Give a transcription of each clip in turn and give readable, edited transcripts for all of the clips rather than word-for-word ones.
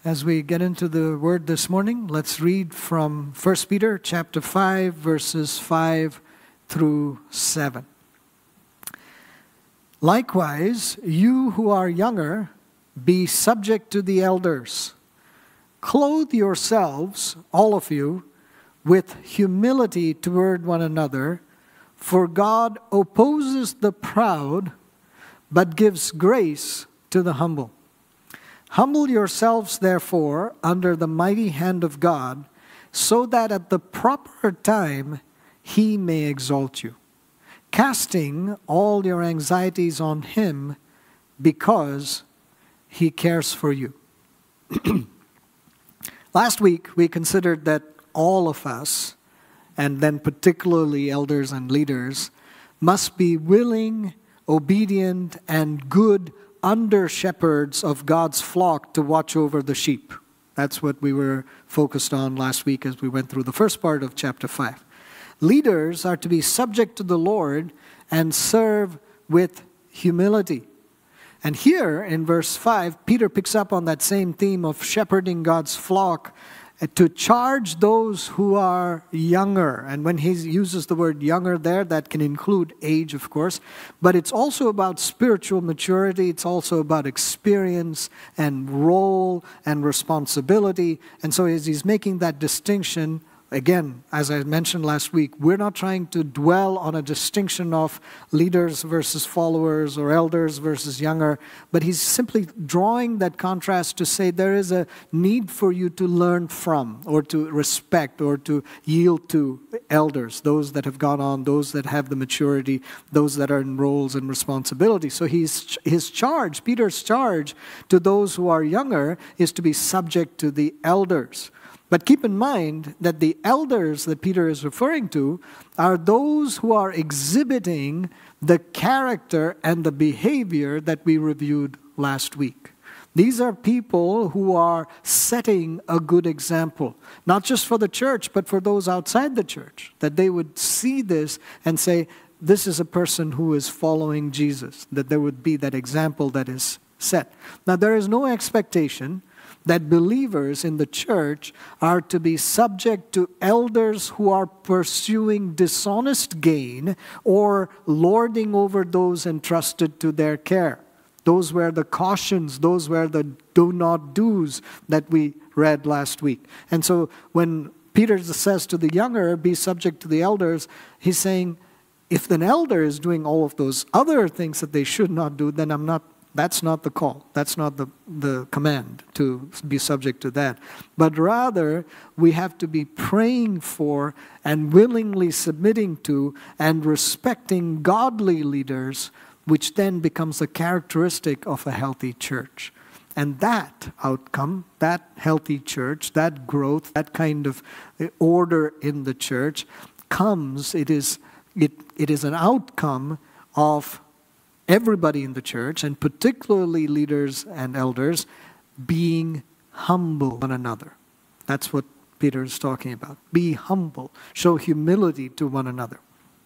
As we get into the Word this morning, let's read from 1 Peter chapter 5, verses 5 through 7. Likewise, you who are younger, be subject to the elders. Clothe yourselves, all of you, with humility toward one another, for God opposes the proud, but gives grace to the humble. Humble yourselves, therefore, under the mighty hand of God, so that at the proper time He may exalt you, casting all your anxieties on Him, because He cares for you. Last week, we considered that all of us, and then particularly elders and leaders, must be willing, obedient, and good under shepherds of God's flock to watch over the sheep. That's what we were focused on last week as we went through the first part of chapter 5. Leaders are to be subject to the Lord and serve with humility. And here in verse 5, Peter picks up on that same theme of shepherding God's flock to charge those who are younger. And when he uses the word younger there, that can include age, of course. But it's also about spiritual maturity. It's also about experience and role and responsibility. And so as he's making that distinction, again, as I mentioned last week, we're not trying to dwell on a distinction of leaders versus followers or elders versus younger, but he's simply drawing that contrast to say there is a need for you to learn from or to respect or to yield to elders, those that have gone on, those that have the maturity, those that are in roles and responsibilities. So his charge, Peter's charge to those who are younger is to be subject to the elders. But keep in mind that the elders that Peter is referring to are those who are exhibiting the character and the behavior that we reviewed last week. These are people who are setting a good example, not just for the church, but for those outside the church, that they would see this and say, this is a person who is following Jesus, that there would be that example that is set. Now, there is no expectation that believers in the church are to be subject to elders who are pursuing dishonest gain or lording over those entrusted to their care. Those were the cautions, those were the do not do's that we read last week. And so when Peter says to the younger, be subject to the elders, he's saying, if an elder is doing all of those other things that they should not do, then that's not the call. That's not the command to be subject to that. But rather, we have to be praying for and willingly submitting to and respecting godly leaders, which then becomes a characteristic of a healthy church. And that outcome, that healthy church, that growth, that kind of order in the church comes, it is an outcome of everybody in the church, and particularly leaders and elders, being humble one another. That's what Peter is talking about. Be humble. Show humility to one another.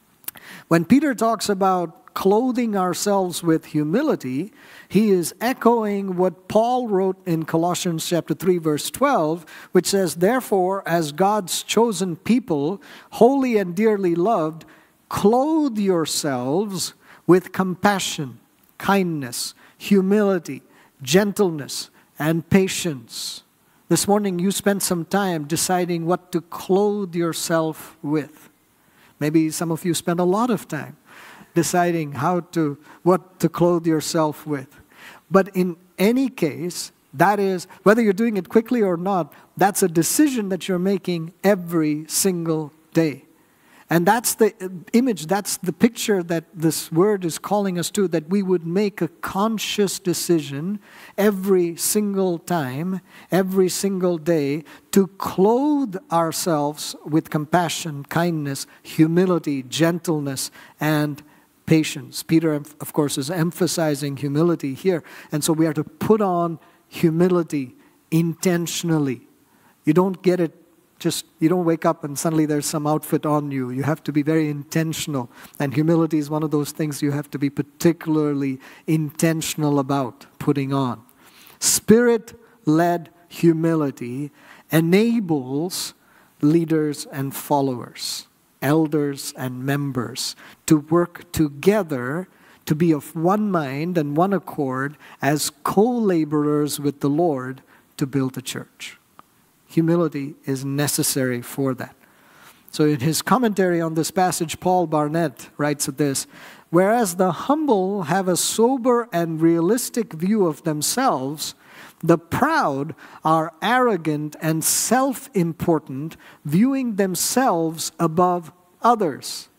When Peter talks about clothing ourselves with humility, he is echoing what Paul wrote in Colossians chapter 3, verse 12, which says, therefore, as God's chosen people, holy and dearly loved, clothe yourselves with compassion, kindness, humility, gentleness, and patience. This morning you spent some time deciding what to clothe yourself with. Maybe some of you spent a lot of time deciding what to clothe yourself with. But in any case, that is, whether you're doing it quickly or not, that's a decision that you're making every single day. And that's the image, that's the picture that this word is calling us to, that we would make a conscious decision every single time, every single day, to clothe ourselves with compassion, kindness, humility, gentleness, and patience. Peter, of course, is emphasizing humility here. And so we are to put on humility intentionally. You don't get it you don't wake up and suddenly there's some outfit on you. You have to be very intentional. And humility is one of those things you have to be particularly intentional about putting on. Spirit-led humility enables leaders and followers, elders and members, to work together to be of one mind and one accord as co-laborers with the Lord to build the church. Humility is necessary for that. So in his commentary on this passage, Paul Barnett writes this: whereas the humble have a sober and realistic view of themselves, the proud are arrogant and self-important, viewing themselves above others.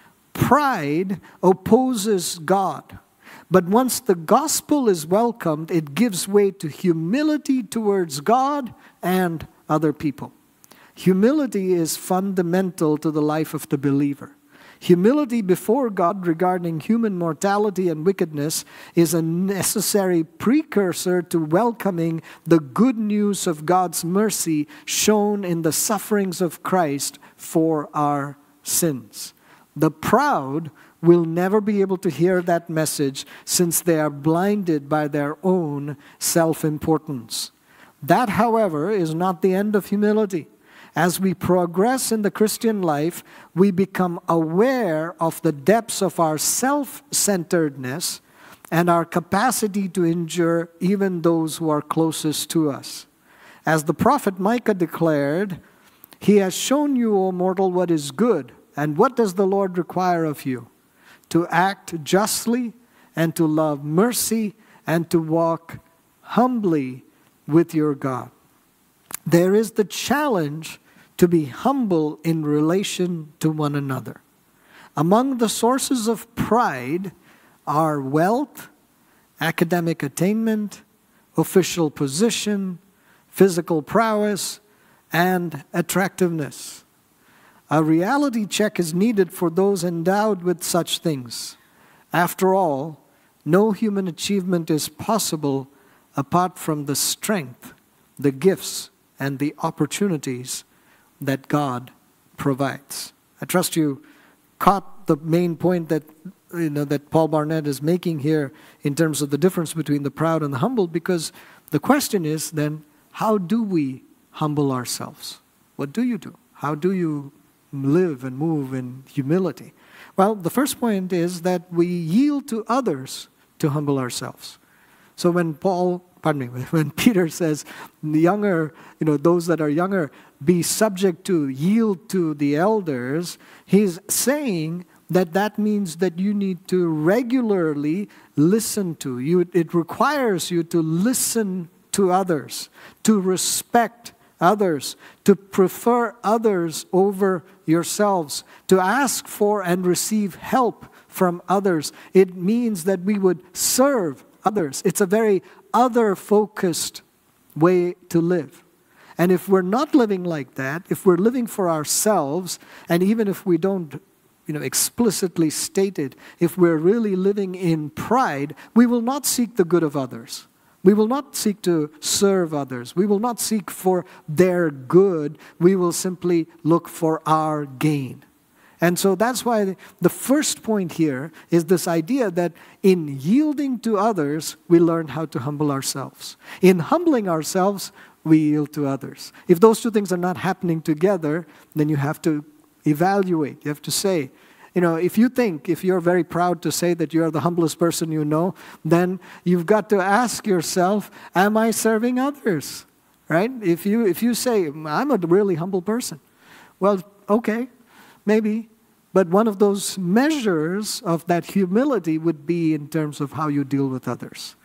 Pride opposes God, but once the gospel is welcomed, it gives way to humility towards God and other people. Humility is fundamental to the life of the believer. Humility before God regarding human mortality and wickedness is a necessary precursor to welcoming the good news of God's mercy shown in the sufferings of Christ for our sins. The proud will never be able to hear that message since they are blinded by their own self-importance. That, however, is not the end of humility. As we progress in the Christian life, we become aware of the depths of our self-centeredness and our capacity to injure even those who are closest to us. As the prophet Micah declared, "He has shown you, O mortal, what is good. And what does the Lord require of you? To act justly and to love mercy and to walk humbly with your God." There is the challenge to be humble in relation to one another. Among the sources of pride are wealth, academic attainment, official position, physical prowess, and attractiveness. A reality check is needed for those endowed with such things. After all, no human achievement is possible apart from the strength, the gifts, and the opportunities that God provides. I trust you caught the main point that that Paul Barnett is making here in terms of the difference between the proud and the humble, because the question is then, how do we humble ourselves? What do you do? How do you live and move in humility? Well, the first point is that we yield to others to humble ourselves. So when Peter says, the younger, those that are younger, be subject to, yield to the elders, he's saying that means that you need to regularly listen to. It requires you to listen to others, to respect others, to prefer others over yourselves, to ask for and receive help from others. It means that we would serve others. It's a very other-focused way to live. And if we're not living like that, if we're living for ourselves, and even if we don't explicitly state it, if we're really living in pride, we will not seek the good of others. We will not seek to serve others. We will not seek for their good. We will simply look for our gain. And so that's why the first point here is this idea that in yielding to others, we learn how to humble ourselves. In humbling ourselves, we yield to others. If those two things are not happening together, then you have to evaluate. You have to say, if you're very proud to say that you're the humblest person you know, then you've got to ask yourself, am I serving others? Right? If you say, I'm a really humble person, well, okay, maybe. But one of those measures of that humility would be in terms of how you deal with others.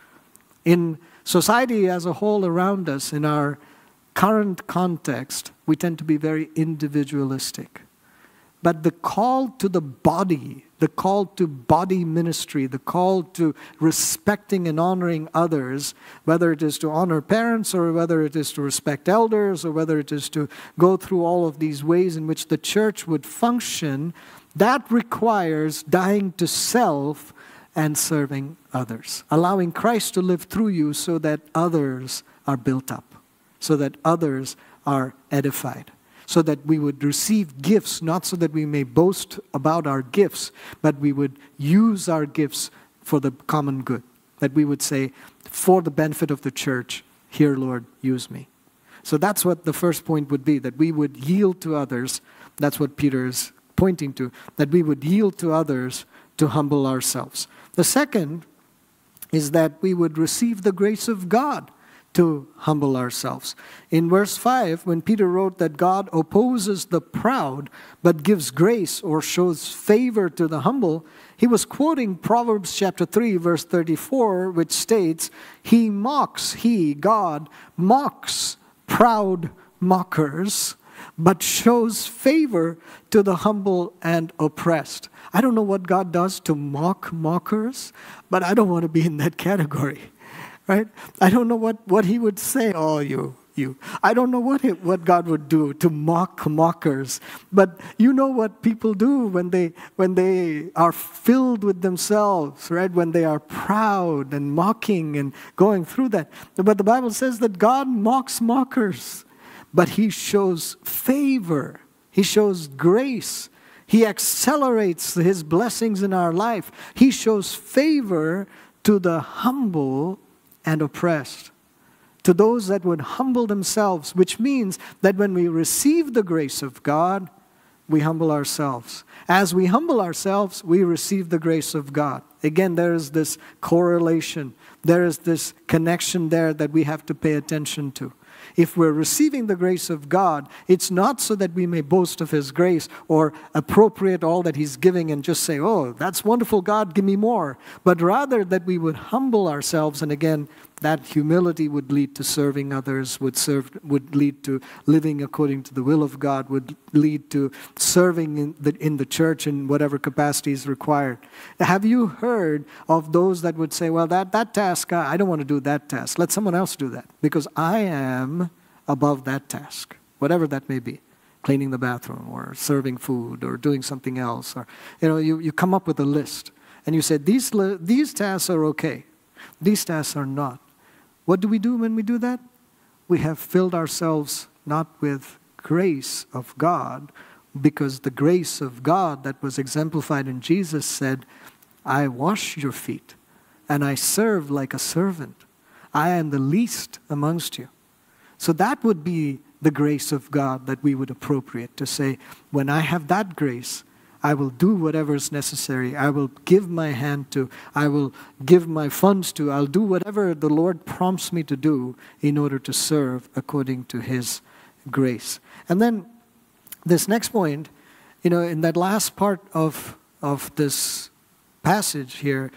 In society as a whole around us, in our current context, we tend to be very individualistic. But the call to the body, the call to body ministry, the call to respecting and honoring others, whether it is to honor parents or whether it is to respect elders or whether it is to go through all of these ways in which the church would function, that requires dying to self and serving others, allowing Christ to live through you so that others are built up, so that others are edified, so that we would receive gifts, not so that we may boast about our gifts, but we would use our gifts for the common good, that we would say, for the benefit of the church, here, Lord, use me. So that's what the first point would be, that we would yield to others. That's what Peter is pointing to, that we would yield to others to humble ourselves. The second is that we would receive the grace of God to humble ourselves. In verse 5, when Peter wrote that God opposes the proud but gives grace or shows favor to the humble, he was quoting Proverbs chapter 3, verse 34, which states, God, mocks proud mockers, but shows favor to the humble and oppressed. I don't know what God does to mock mockers, but I don't want to be in that category. Right? I don't know what he would say, oh, you. I don't know what God would do to mock mockers. But you know what people do when they are filled with themselves, right? When they are proud and mocking and going through that. But the Bible says that God mocks mockers, but he shows favor. He shows grace. He accelerates his blessings in our life. He shows favor to the humble and oppressed, to those that would humble themselves, which means that when we receive the grace of God, we humble ourselves. As we humble ourselves, we receive the grace of God. Again, there is this correlation. There is this connection there that we have to pay attention to. If we're receiving the grace of God, it's not so that we may boast of his grace or appropriate all that he's giving and just say, oh, that's wonderful, God, give me more. But rather that we would humble ourselves, and again, that humility would lead to serving others, would lead to living according to the will of God, would lead to serving in the church in whatever capacity is required. Have you heard of those that would say, well, that task, I don't want to do that task. Let someone else do that, because I am above that task, whatever that may be. Cleaning the bathroom or serving food or doing something else. Or you come up with a list and you say, these tasks are okay. These tasks are not. What do we do when we do that? We have filled ourselves not with grace of God, because the grace of God that was exemplified in Jesus said, I wash your feet and I serve like a servant. I am the least amongst you. So that would be the grace of God that we would appropriate to say, when I have that grace, I will do whatever is necessary. I will give my hand to. I will give my funds to. I'll do whatever the Lord prompts me to do in order to serve according to his grace. And then this next point, in that last part of this passage here,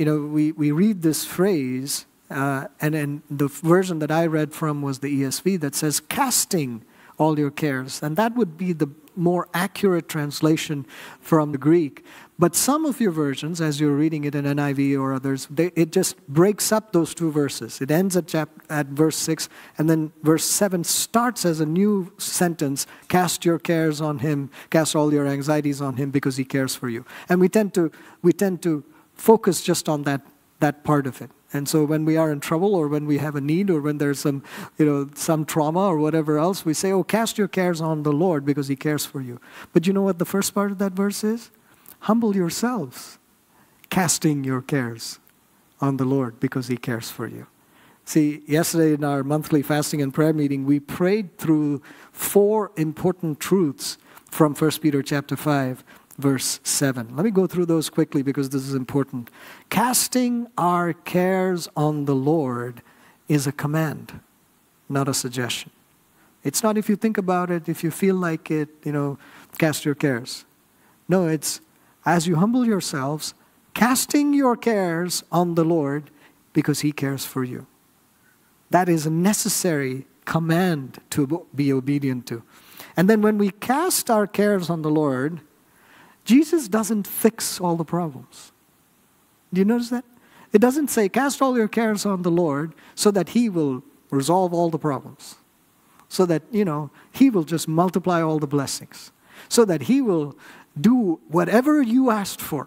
we read this phrase, and the version that I read from was the ESV that says, casting all your cares. And that would be the more accurate translation from the Greek. But some of your versions, as you're reading it in NIV or others, it just breaks up those two verses. It ends at verse 6, and then verse 7 starts as a new sentence, cast your cares on him, cast all your anxieties on him because he cares for you. And we tend to focus just on that part of it. And so when we are in trouble or when we have a need or when there's some trauma or whatever else, we say, oh, cast your cares on the Lord because he cares for you. But you know what the first part of that verse is? Humble yourselves, casting your cares on the Lord because he cares for you. See, yesterday in our monthly fasting and prayer meeting, we prayed through 4 important truths from 1 Peter chapter 5. Verse 7. Let me go through those quickly because this is important. Casting our cares on the Lord is a command, not a suggestion. It's not if you think about it, if you feel like it, cast your cares. No, it's as you humble yourselves, casting your cares on the Lord because he cares for you. That is a necessary command to be obedient to. And then when we cast our cares on the Lord, Jesus doesn't fix all the problems. Do you notice that? It doesn't say, cast all your cares on the Lord so that he will resolve all the problems. So that, he will just multiply all the blessings. So that he will do whatever you asked for.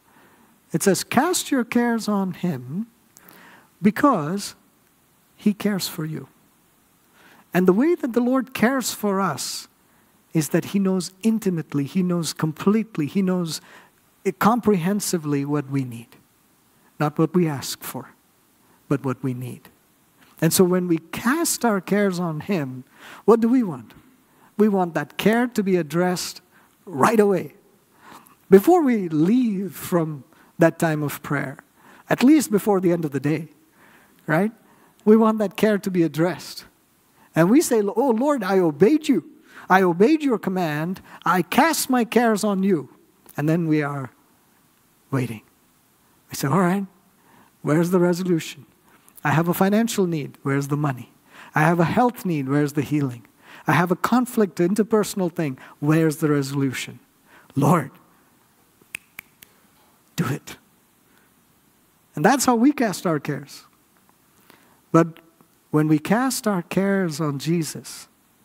It says, cast your cares on him because he cares for you. And the way that the Lord cares for us is that he knows intimately, he knows completely, he knows comprehensively what we need. Not what we ask for, but what we need. And so when we cast our cares on Him, what do we want? We want that care to be addressed right away. Before we leave from that time of prayer, at least before the end of the day, right? We want that care to be addressed. And we say, oh Lord, I obeyed you. I obeyed your command. I cast my cares on you. And then we are waiting. We say, all right, where's the resolution? I have a financial need. Where's the money? I have a health need. Where's the healing? I have a conflict, interpersonal thing. Where's the resolution? Lord, do it. And that's how we cast our cares. But when we cast our cares on Jesus,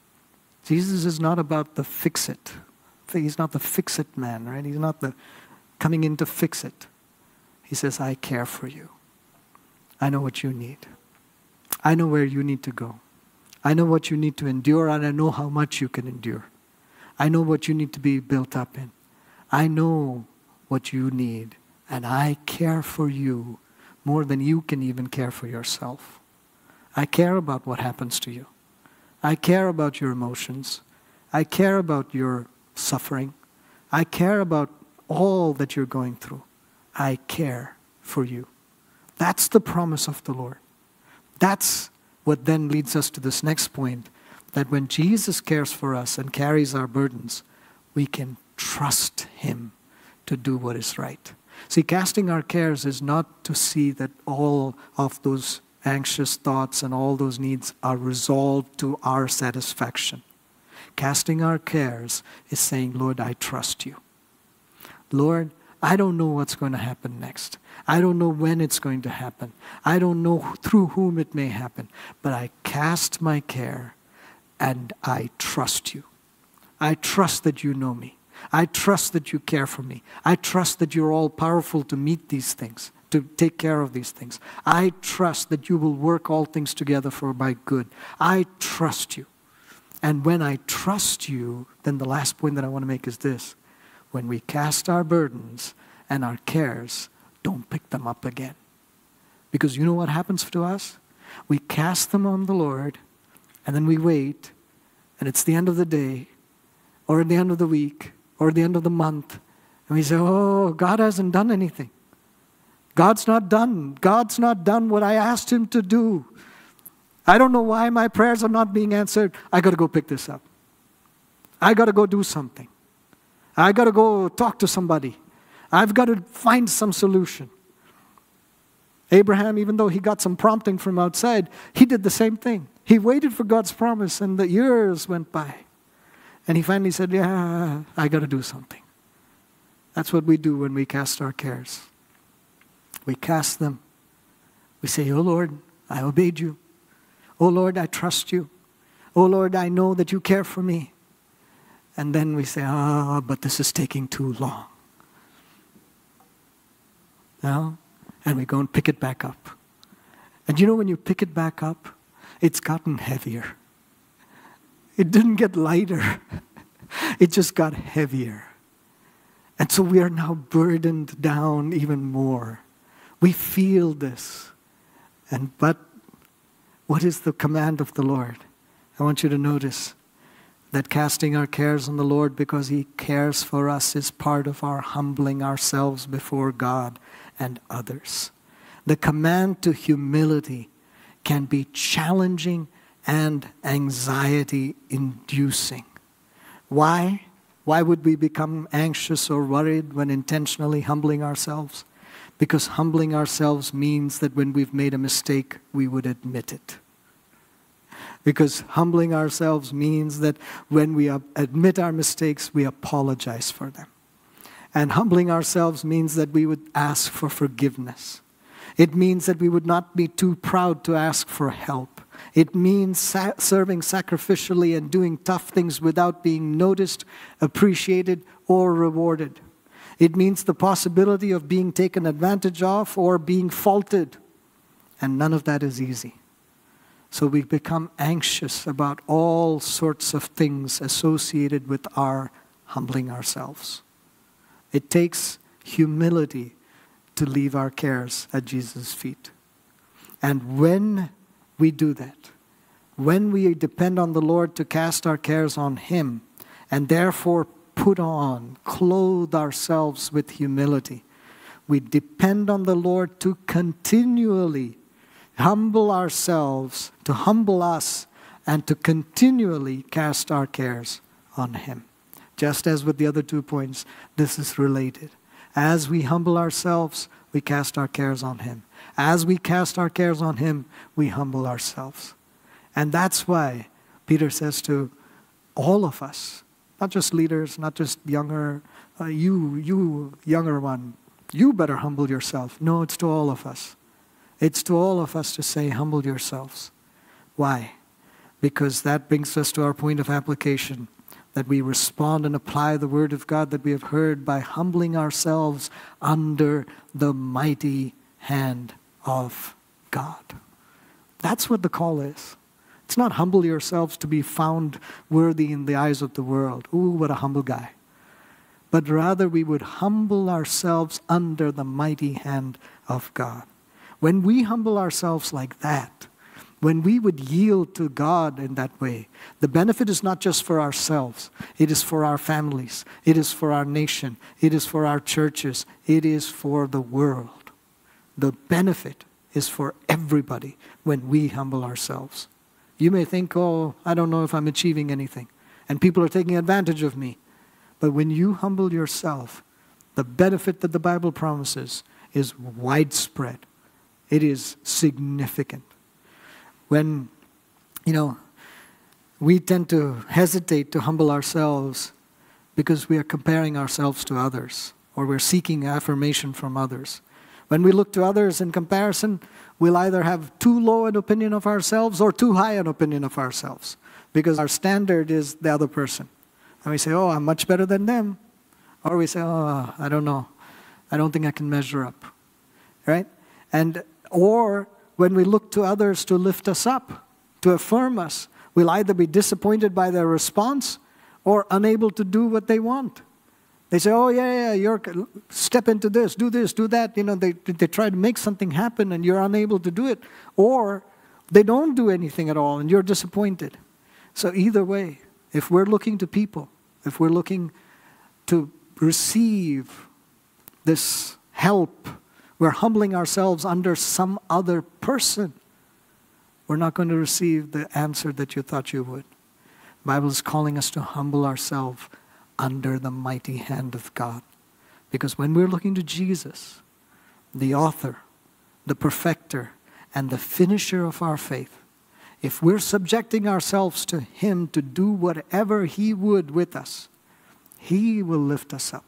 Jesus is not about the fix-it. He's not the fix-it man, right? He's not the coming in to fix it. He says, I care for you. I know what you need. I know where you need to go. I know what you need to endure, and I know how much you can endure. I know what you need to be built up in. I know what you need, and I care for you more than you can even care for yourself. I care about what happens to you. I care about your emotions. I care about your suffering. I care about all that you're going through. I care for you. That's the promise of the Lord. That's what then leads us to this next point, that when Jesus cares for us and carries our burdens, we can trust Him to do what is right. See, casting our cares is not to see that all of those anxious thoughts and all those needs are resolved to our satisfaction. Casting our cares is saying, Lord, I trust you. Lord, I don't know what's going to happen next. I don't know when it's going to happen. I don't know through whom it may happen. But I cast my care and I trust you. I trust that you know me. I trust that you care for me. I trust that you're all powerful to meet these things, to take care of these things. I trust that you will work all things together for my good. I trust you. And when I trust you, then the last point that I want to make is this. When we cast our burdens and our cares, don't pick them up again. Because you know what happens to us? We cast them on the Lord, and then we wait, and it's the end of the day, or at the end of the week, or the end of the month, and we say, oh, God hasn't done anything. God's not done. God's not done what I asked Him to do. I don't know why my prayers are not being answered. I got to go pick this up. I got to go do something. I got to go talk to somebody. I've got to find some solution. Abraham, even though he got some prompting from outside, he did the same thing. He waited for God's promise, and the years went by. And he finally said, yeah, I got to do something. That's what we do when we cast our cares. We cast them. We say, oh Lord, I obeyed you. Oh Lord, I trust you. Oh Lord, I know that you care for me. And then we say, but this is taking too long. No? And we go and pick it back up. And you know, when you pick it back up, it's gotten heavier. It didn't get lighter. It just got heavier. And so we are now burdened down even more. We feel this. But what is the command of the Lord? I want you to notice that casting our cares on the Lord because He cares for us is part of our humbling ourselves before God and others. The command to humility can be challenging and anxiety-inducing. Why? Why would we become anxious or worried when intentionally humbling ourselves? Because humbling ourselves means that when we've made a mistake, we would admit it. Because humbling ourselves means that when we admit our mistakes, we apologize for them. And humbling ourselves means that we would ask for forgiveness. It means that we would not be too proud to ask for help. It means serving sacrificially and doing tough things without being noticed, appreciated, or rewarded. It means the possibility of being taken advantage of or being faulted. And none of that is easy. So we become anxious about all sorts of things associated with our humbling ourselves. It takes humility to leave our cares at Jesus' feet. And when we do that, when we depend on the Lord to cast our cares on Him, and therefore put on, clothe ourselves with humility, we depend on the Lord to continually humble ourselves, to humble us, and to continually cast our cares on Him. Just as with the other 2 points, this is related. As we humble ourselves, we cast our cares on Him. As we cast our cares on Him, we humble ourselves. And that's why Peter says to all of us, not just leaders, not just younger, you younger one, you better humble yourself. No, it's to all of us. It's to all of us to say, humble yourselves. Why? Because that brings us to our point of application, that we respond and apply the word of God that we have heard by humbling ourselves under the mighty hand of God. That's what the call is. It's not humble yourselves to be found worthy in the eyes of the world. Ooh, what a humble guy. But rather we would humble ourselves under the mighty hand of God. When we humble ourselves like that, when we would yield to God in that way, the benefit is not just for ourselves. It is for our families. It is for our nation. It is for our churches. It is for the world. The benefit is for everybody when we humble ourselves. You may think, oh, I don't know if I'm achieving anything, and people are taking advantage of me. But when you humble yourself, the benefit that the Bible promises is widespread. It is significant. When, we tend to hesitate to humble ourselves because we are comparing ourselves to others, or we're seeking affirmation from others. When we look to others in comparison, we'll either have too low an opinion of ourselves or too high an opinion of ourselves, because our standard is the other person. And we say, oh, I'm much better than them. Or we say, oh, I don't know. I don't think I can measure up. Right? Or when we look to others to lift us up, to affirm us, we'll either be disappointed by their response or unable to do what they want. They say, oh, you're step into this, do that. They try to make something happen and you're unable to do it. Or they don't do anything at all and you're disappointed. So either way, if we're looking to people, if we're looking to receive this help, we're humbling ourselves under some other person, we're not going to receive the answer that you thought you would. The Bible is calling us to humble ourselves under the mighty hand of God. Because when we're looking to Jesus, the author, the perfecter, and the finisher of our faith, if we're subjecting ourselves to Him to do whatever He would with us, He will lift us up.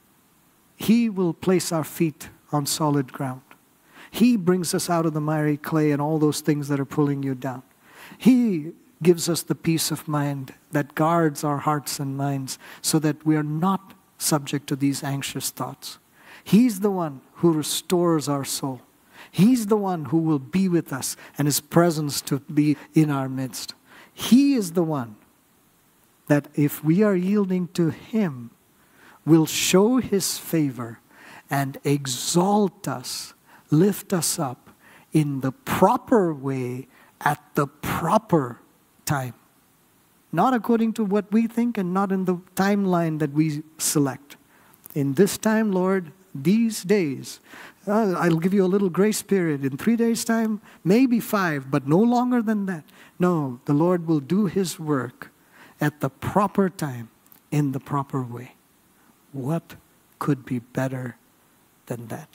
He will place our feet on solid ground. He brings us out of the miry clay and all those things that are pulling you down. He gives us the peace of mind that guards our hearts and minds so that we are not subject to these anxious thoughts. He's the one who restores our soul. He's the one who will be with us and His presence to be in our midst. He is the one that if we are yielding to Him, will show His favor and exalt us, lift us up in the proper way at the proper time. Not according to what we think and not in the timeline that we select. In this time, Lord, these days, I'll give you a little grace period. In 3 days' time, maybe 5, but no longer than that. No, the Lord will do His work at the proper time, in the proper way. What could be better than that?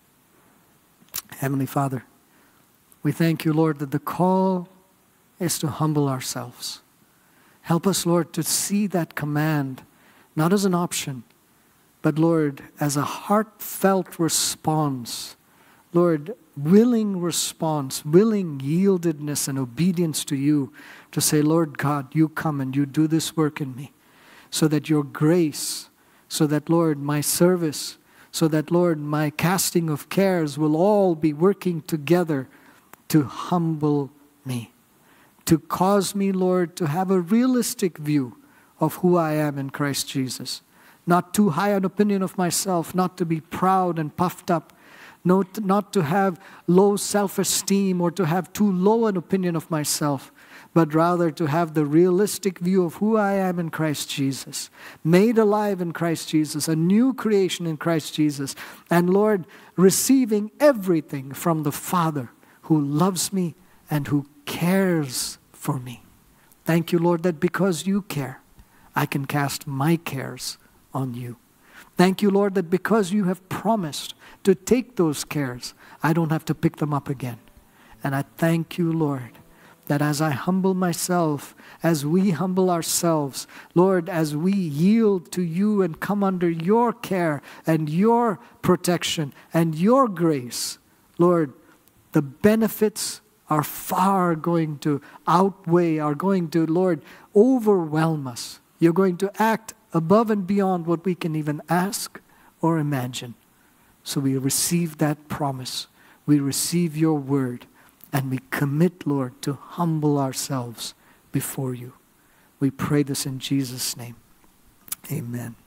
Heavenly Father, we thank you, Lord, that the call is to humble ourselves. Help us, Lord, to see that command not as an option, but, Lord, as a heartfelt response. Lord, willing response, willing yieldedness and obedience to you to say, Lord God, you come and you do this work in me so that your grace, so that, Lord, my service, so that, Lord, my casting of cares will all be working together to humble me, to cause me, Lord, to have a realistic view of who I am in Christ Jesus. Not too high an opinion of myself, not to be proud and puffed up, not to have low self-esteem or to have too low an opinion of myself, but rather to have the realistic view of who I am in Christ Jesus, made alive in Christ Jesus, a new creation in Christ Jesus, and Lord, receiving everything from the Father who loves me and who cares for me. Thank you, Lord, that because you care, I can cast my cares on you. Thank you, Lord, that because you have promised to take those cares, I don't have to pick them up again. And I thank you, Lord, that as I humble myself, as we humble ourselves, Lord, as we yield to you and come under your care and your protection and your grace, Lord, the benefits are far going to outweigh, are going to, Lord, overwhelm us. You're going to act above and beyond what we can even ask or imagine. So we receive that promise. We receive your word. And we commit, Lord, to humble ourselves before you. We pray this in Jesus' name. Amen.